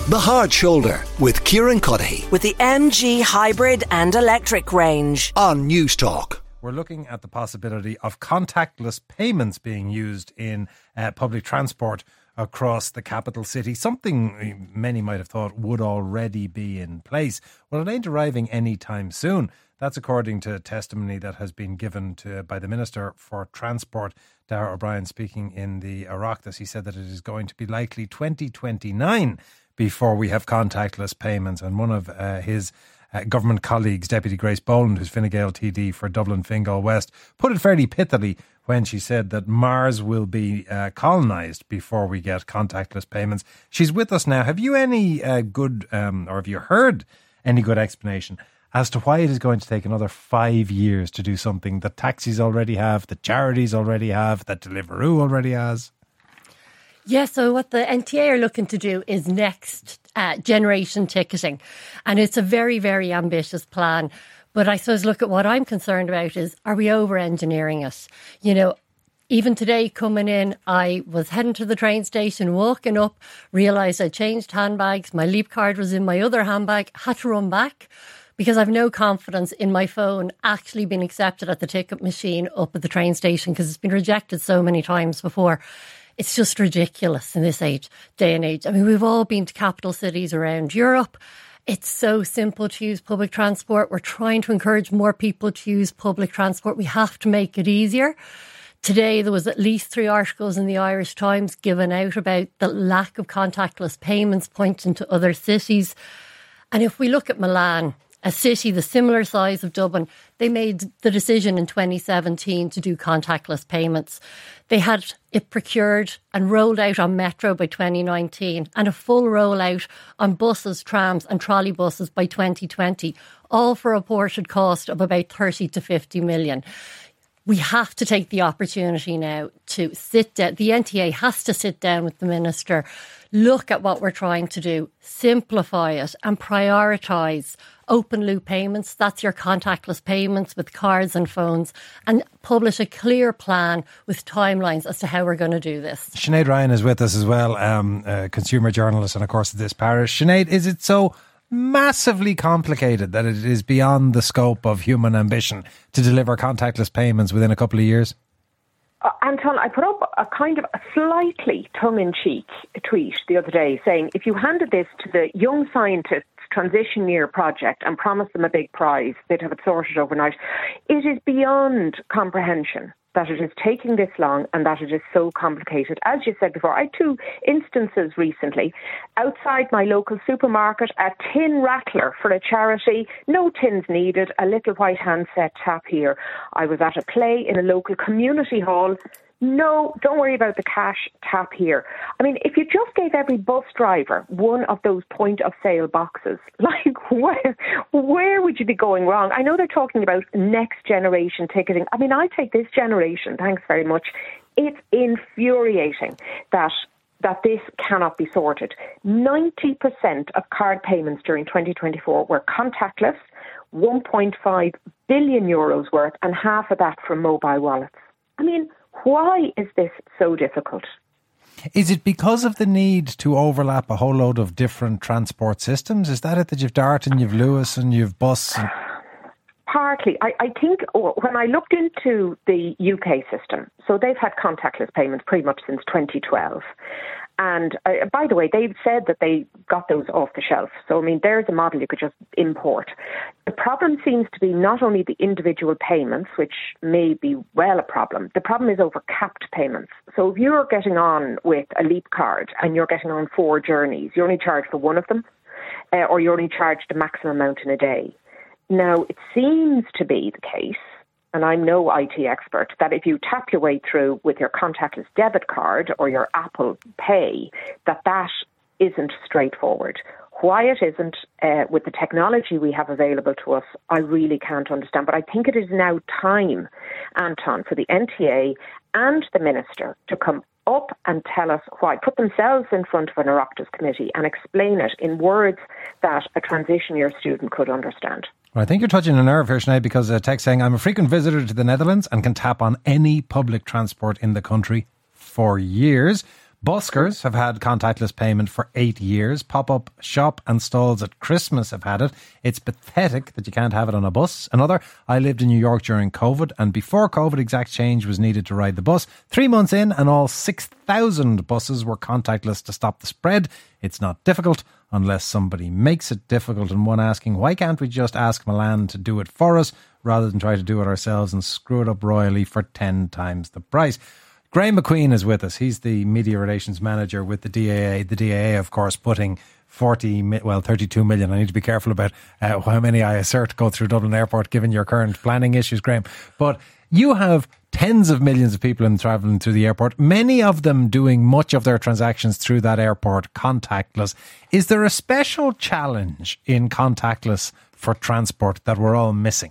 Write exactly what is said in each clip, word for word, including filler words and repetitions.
The Hard Shoulder with Kieran Cuddihy. With the M G hybrid and electric range. On News Talk. We're looking at the possibility of contactless payments being used in uh, public transport across the capital city, something many might have thought would already be in place. Well, it ain't arriving anytime soon. That's according to testimony that has been given to by the Minister for Transport, Darragh O'Brien, speaking in the Oireachtas. He said that it is going to be likely twenty twenty-nine before we have contactless payments. And one of uh, his uh, government colleagues, Deputy Grace Boland, who's Fine Gael T D for Dublin Fingal West, put it fairly pithily when she said that Mars will be uh, colonised before we get contactless payments. She's with us now. Have you any uh, good, um, or have you heard any good explanation as to why it is going to take another five years to do something that taxis already have, that charities already have, that Deliveroo already has? Yeah, so what the N T A are looking to do is next uh, generation ticketing. And it's a very, very ambitious plan. But I suppose, look, at what I'm concerned about is, are we over-engineering it? You know, even today coming in, I was heading to the train station, walking up, realised I changed handbags, my Leap card was in my other handbag, had to run back because I've no confidence in my phone actually being accepted at the ticket machine up at the train station because it's been rejected so many times before. It's just ridiculous in this age, day and age. I mean, we've all been to capital cities around Europe. It's so simple to use public transport. We're trying to encourage more people to use public transport. We have to make it easier. Today, there was at least three articles in the Irish Times given out about the lack of contactless payments, pointing to other cities. And if we look at Milan, a city the similar size of Dublin, they made the decision in twenty seventeen to do contactless payments. They had it procured and rolled out on Metro by twenty nineteen and a full rollout on buses, trams and trolley buses by twenty twenty, all for a reported cost of about thirty to fifty million. We have to take the opportunity now to sit down. The N T A has to sit down with the Minister, look at what we're trying to do, simplify it and prioritise open loop payments. That's your contactless payments with cards and phones, and publish a clear plan with timelines as to how we're going to do this. Sinead Ryan is with us as well, um, a consumer journalist and of course of this parish. Sinead, is it so massively complicated that it is beyond the scope of human ambition to deliver contactless payments within a couple of years? Uh, Anton, I put up a kind of a slightly tongue-in-cheek tweet the other day saying if you handed this to the young scientists transition year project and promised them a big prize, they'd have it sorted overnight. It is beyond comprehension that it is taking this long and that it is so complicated. As you said before, I had two instances recently. Outside my local supermarket, a tin rattler for a charity, no tins needed, a little white handset tap here. I was at a play in a local community hall. No, don't worry about the cash, tap here. I mean, if you just gave every bus driver one of those point of sale boxes, like where, where would you be going wrong? I know they're talking about next generation ticketing. I mean, I take this generation, thanks very much. It's infuriating that that this cannot be sorted. ninety percent of card payments during twenty twenty-four were contactless, one point five billion euros worth, and half of that from mobile wallets. I mean, why is this so difficult? Is it because of the need to overlap a whole load of different transport systems? Is that it, that you've Dart and you've Lewis and you've Bus? And Partly. I, I think when I looked into the U K system, so they've had contactless payments pretty much since twenty twelve. And uh, by the way, they've said that they got those off the shelf. So, I mean, there's a model you could just import. The problem seems to be not only the individual payments, which may be well a problem. The problem is over capped payments. So if you're getting on with a Leap card and you're getting on four journeys, you're only charged for one of them, uh, or you're only charged the maximum amount in a day. Now, it seems to be the case, and I'm no I T expert, that if you tap your way through with your contactless debit card or your Apple Pay, that that isn't straightforward. Why it isn't, uh, with the technology we have available to us, I really can't understand. But I think it is now time, Anton, for the N T A and the Minister to come up and tell us why, put themselves in front of an Oireachtas committee and explain it in words that a transition year student could understand. Well, I think you're touching a nerve here, Sinead, because a text saying, I'm a frequent visitor to the Netherlands and can tap on any public transport in the country for years. Buskers have had contactless payment for eight years. Pop-up shop and stalls at Christmas have had it. It's pathetic that you can't have it on a bus. Another, I lived in New York during COVID, and before COVID, exact change was needed to ride the bus. Three months in, and all six thousand buses were contactless to stop the spread. It's not difficult unless somebody makes it difficult. And one asking, why can't we just ask Milan to do it for us rather than try to do it ourselves and screw it up royally for ten times the price? Graham McQueen is with us. He's the media relations manager with the D A A. The D A A, of course, putting forty, well, thirty-two million. I need to be careful about uh, how many I assert go through Dublin Airport, given your current planning issues, Graham. But you have tens of millions of people in travelling through the airport, many of them doing much of their transactions through that airport contactless. Is there a special challenge in contactless for transport that we're all missing?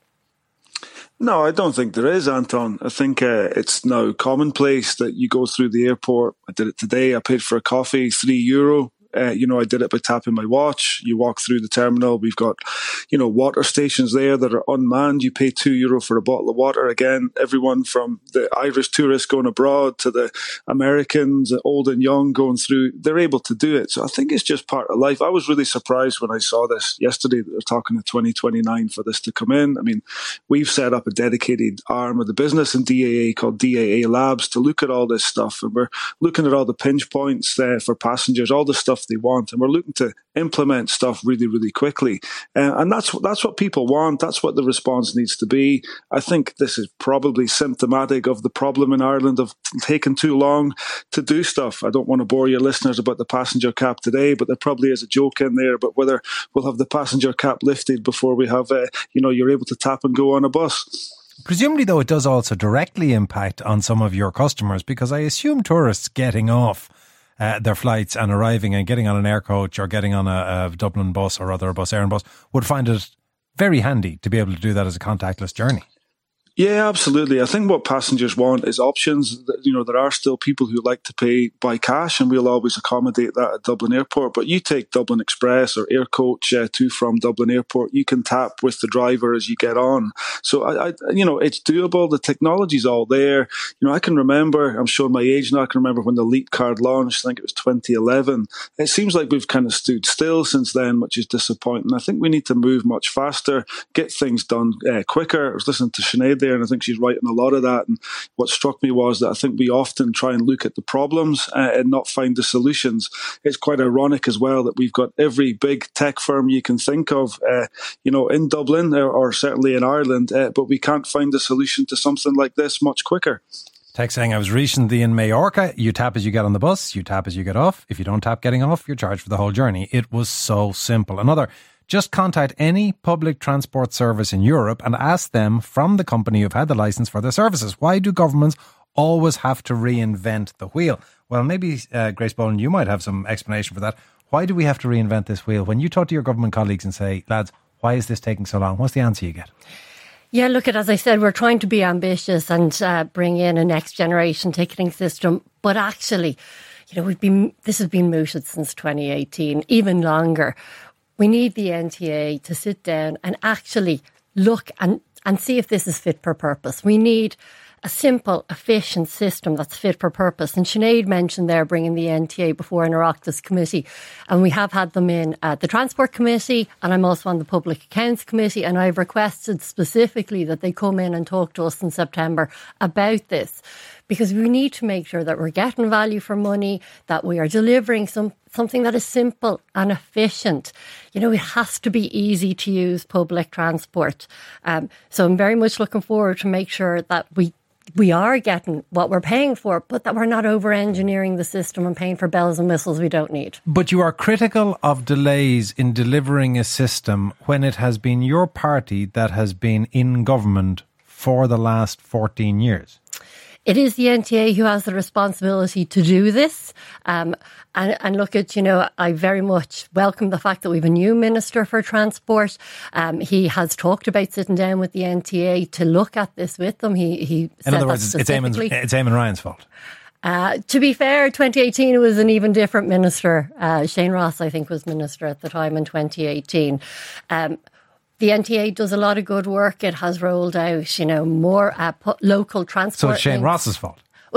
No, I don't think there is, Anton. I think uh, it's now commonplace that you go through the airport. I did it today. I paid for a coffee, three euro. Uh, you know, I did it by tapping my watch. You walk through the terminal. We've got, you know, water stations there that are unmanned. You pay two euro for a bottle of water. Again, everyone from the Irish tourists going abroad to the Americans, old and young, going through, they're able to do it. So I think it's just part of life. I was really surprised when I saw this yesterday that they're talking to twenty twenty-nine for this to come in. I mean, we've set up a dedicated arm of the business in D A A called D A A Labs to look at all this stuff. And we're looking at all the pinch points uh, for passengers, all the stuff they want, and we're looking to implement stuff really, really quickly. Uh, and that's that's what people want. That's what the response needs to be. I think this is probably symptomatic of the problem in Ireland of taking too long to do stuff. I don't want to bore your listeners about the passenger cap today, but there probably is a joke in there about whether we'll have the passenger cap lifted before we have, uh, you know, you're able to tap and go on a bus. Presumably, though, it does also directly impact on some of your customers, because I assume tourists getting off Uh, their flights and arriving and getting on an air coach or getting on a, a Dublin bus or other bus, Air bus, would find it very handy to be able to do that as a contactless journey. Yeah, absolutely. I think what passengers want is options. You know, there are still people who like to pay by cash, and we'll always accommodate that at Dublin Airport. But you take Dublin Express or Air Coach uh, to from Dublin Airport, you can tap with the driver as you get on. So, I, I, you know, it's doable. The technology's all there. You know, I can remember, I'm showing my age now, I can remember when the Elite card launched, I think it was twenty eleven. It seems like we've kind of stood still since then, which is disappointing. I think we need to move much faster, get things done uh, quicker. I was listening to Sinead there, and I think she's right in a lot of that. And what struck me was that I think we often try and look at the problems uh, and not find the solutions. It's quite ironic as well that we've got every big tech firm you can think of, uh, you know, in Dublin or, or certainly in Ireland, uh, but we can't find a solution to something like this much quicker. Text saying, I was recently in Majorca. You tap as you get on the bus, you tap as you get off. If you don't tap getting off, you're charged for the whole journey. It was so simple. Another, just contact any public transport service in Europe and ask them from the company who've had the licence for their services. Why do governments always have to reinvent the wheel? Well, maybe, uh, Grace Boland, you might have some explanation for that. Why do we have to reinvent this wheel? When you talk to your government colleagues and say, lads, why is this taking so long? What's the answer you get? Yeah, look, at as I said, we're trying to be ambitious and uh, bring in a next generation ticketing system. But actually, you know, we've been this has been mooted since twenty eighteen, even longer. We need the N T A to sit down and actually look and, and see if this is fit for purpose. We need a simple, efficient system that's fit for purpose. And Sinead mentioned there bringing the N T A before an Oireachtas committee. And we have had them in uh, the Transport Committee, and I'm also on the Public Accounts Committee. And I've requested specifically that they come in and talk to us in September about this, because we need to make sure that we're getting value for money, that we are delivering some something that is simple and efficient. You know, it has to be easy to use public transport. Um, so I'm very much looking forward to make sure that we we are getting what we're paying for, but that we're not over-engineering the system and paying for bells and whistles we don't need. But you are critical of delays in delivering a system when it has been your party that has been in government for the last fourteen years. It is the N T A who has the responsibility to do this. Um, and, and look at, you know, I very much welcome the fact that we have a new Minister for Transport. Um, he has talked about sitting down with the N T A to look at this with them. He, he In other words, it's Eamon, it's Eamon Ryan's fault. Uh, to be fair, twenty eighteen was an even different minister. Uh, Shane Ross, I think, was minister at the time in twenty eighteen. Um, The N T A does a lot of good work. It has rolled out, you know, more uh, local transport. So it's Shane links. Ross's fault? Well,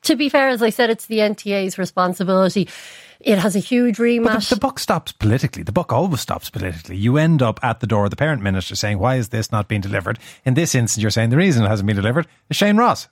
To be fair, as I said, it's the N T A's responsibility. It has a huge remit. But the, the buck stops politically. The buck always stops politically. You end up at the door of the parent minister saying, why is this not being delivered? In this instance, you're saying the reason it hasn't been delivered is Shane Ross.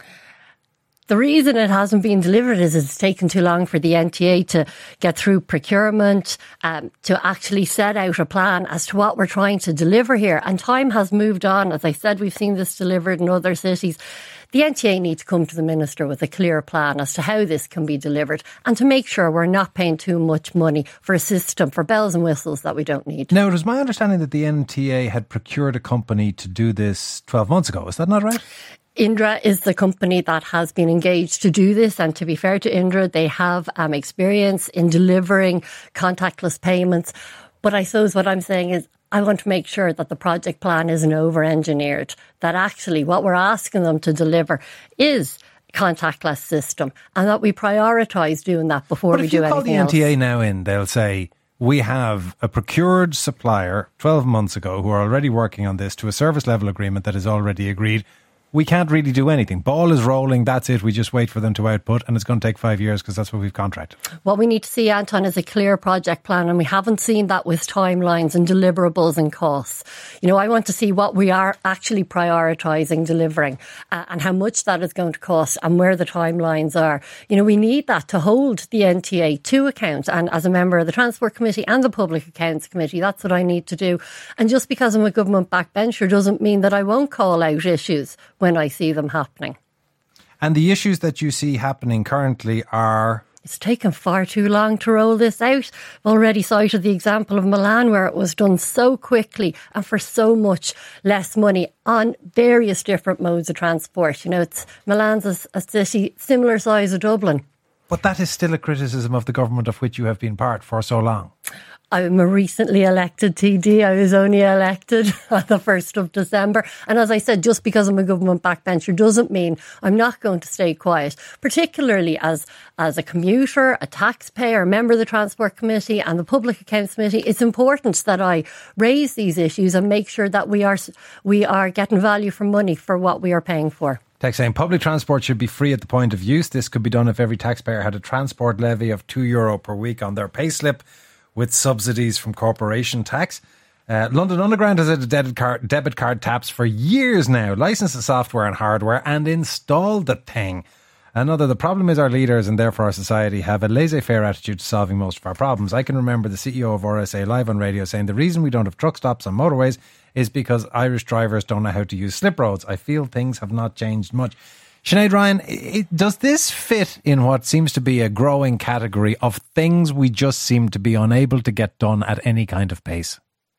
The reason it hasn't been delivered is it's taken too long for the N T A to get through procurement, um, to actually set out a plan as to what we're trying to deliver here. And time has moved on. As I said, we've seen this delivered in other cities. The N T A need to come to the Minister with a clear plan as to how this can be delivered and to make sure we're not paying too much money for a system, for bells and whistles that we don't need. Now, it was my understanding that the N T A had procured a company to do this twelve months ago. Is that not right? Indra is the company that has been engaged to do this, and to be fair to Indra, they have um, experience in delivering contactless payments. But I suppose what I'm saying is I want to make sure that the project plan isn't over-engineered, that actually what we're asking them to deliver is a contactless system, and that we prioritise doing that before but we do anything else. But if you call the N T A now in, they'll say, we have a procured supplier twelve months ago who are already working on this to a service level agreement that is already agreed. We can't really do anything. Ball is rolling, that's it. We just wait for them to output, and it's going to take five years because that's what we've contracted. What we need to see, Anton, is a clear project plan, and we haven't seen that with timelines and deliverables and costs. You know, I want to see what we are actually prioritising delivering uh, and how much that is going to cost and where the timelines are. You know, we need that to hold the N T A to account, and as a member of the Transport Committee and the Public Accounts Committee, that's what I need to do. And just because I'm a government backbencher doesn't mean that I won't call out issues when I see them happening. And the issues that you see happening currently are? It's taken far too long to roll this out. I've already cited the example of Milan, where it was done so quickly and for so much less money on various different modes of transport. You know, it's Milan's a, a city similar size of Dublin. But that is still a criticism of the government of which you have been part for so long. I'm a recently elected T D. I was only elected on the first of December. And as I said, just because I'm a government backbencher doesn't mean I'm not going to stay quiet, particularly as, as a commuter, a taxpayer, a member of the Transport Committee and the Public Accounts Committee. It's important that I raise these issues and make sure that we are, we are getting value for money for what we are paying for. Text saying public transport should be free at the point of use. This could be done if every taxpayer had a transport levy of two euro per week on their payslip, with subsidies from corporation tax. Uh, London Underground has had a debit card, debit card taps for years now, licensed the software and hardware and installed the thing. Another, the problem is our leaders and therefore our society have a laissez-faire attitude to solving most of our problems. I can remember the C E O of R S A live on radio saying the reason we don't have truck stops on motorways is because Irish drivers don't know how to use slip roads. I feel things have not changed much. Sinead Ryan, it, does this fit in what seems to be a growing category of things we just seem to be unable to get done at any kind of pace?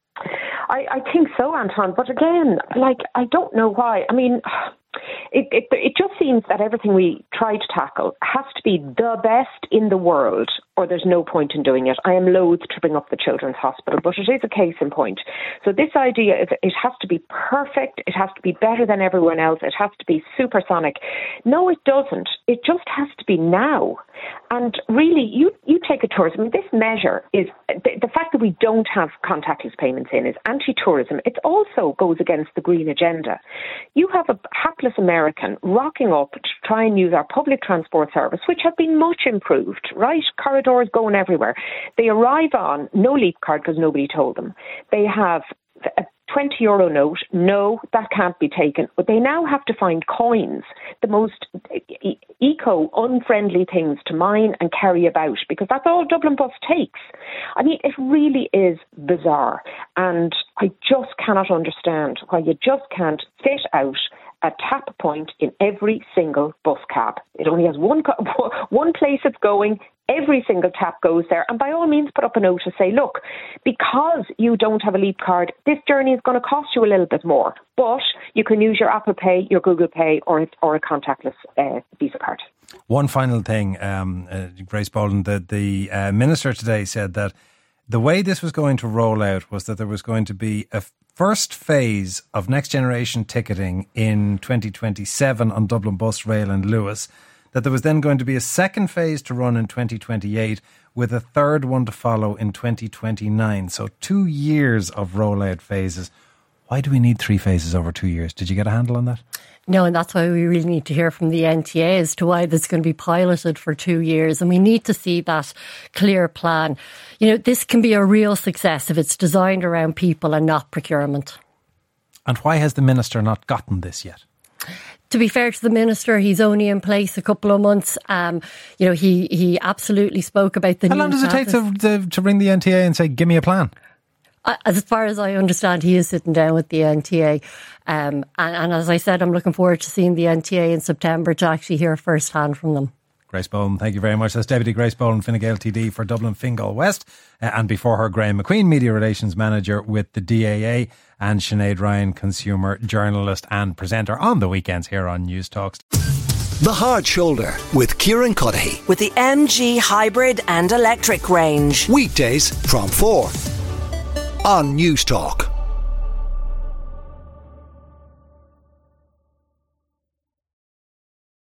I, I think so, Anton. But again, like, I don't know why. I mean, it, it, it just seems that everything we try to tackle has to be the best in the world, or there's no point in doing it. I am loath to bring up the Children's Hospital, but it is a case in point. So this idea is it has to be perfect, it has to be better than everyone else, it has to be supersonic. No, it doesn't. It just has to be now. And really, you, you take a tourism. I mean, this measure is, the, the fact that we don't have contactless payments in is anti-tourism. It also goes against the green agenda. You have a hapless American rocking up to try and use our public transport service, which have been much improved, right? Corridors going everywhere. They arrive on no leap card because nobody told them. They have a twenty euro note. No, that can't be taken. But they now have to find coins, the most e- eco-unfriendly things to mine and carry about, because that's all Dublin Bus takes. I mean, it really is bizarre. And I just cannot understand why you just can't fit out a tap point in every single bus cab. It only has one one place it's going. Every single tap goes there. And by all means, put up a note to say, look, because you don't have a Leap card, this journey is going to cost you a little bit more. But you can use your Apple Pay, your Google Pay, or, or a contactless uh, Visa card. One final thing, um, uh, Grace Boland, the, the uh, Minister today said that the way this was going to roll out was that there was going to be a first phase of next generation ticketing in twenty twenty-seven on Dublin Bus, Rail and Lewis, that there was then going to be a second phase to run in twenty twenty-eight with a third one to follow in twenty twenty-nine. So two years of rollout phases. Why do we need three phases over two years? Did you get a handle on that? No, and that's why we really need to hear from the N T A as to why this is going to be piloted for two years. And we need to see that clear plan. You know, this can be a real success if it's designed around people and not procurement. And why has the Minister not gotten this yet? To be fair to the Minister, he's only in place a couple of months. Um, you know, he, he absolutely spoke about the How new long does it take taxes. to, to, to ring the N T A and say, give me a plan? As far as I understand, he is sitting down with the N T A. Um, and, and as I said, I'm looking forward to seeing the N T A in September to actually hear firsthand from them. Grace Boland, thank you very much. That's Deputy Grace Boland, Fine Gael T D for Dublin Fingal West. Uh, and before her, Graham McQueen, Media Relations Manager with the D A A, and Sinead Ryan, Consumer Journalist and Presenter on the weekends here on News Talks. The Hard Shoulder with Kieran Cuddihy. With the M G Hybrid and Electric range. Weekdays from four on News Talk.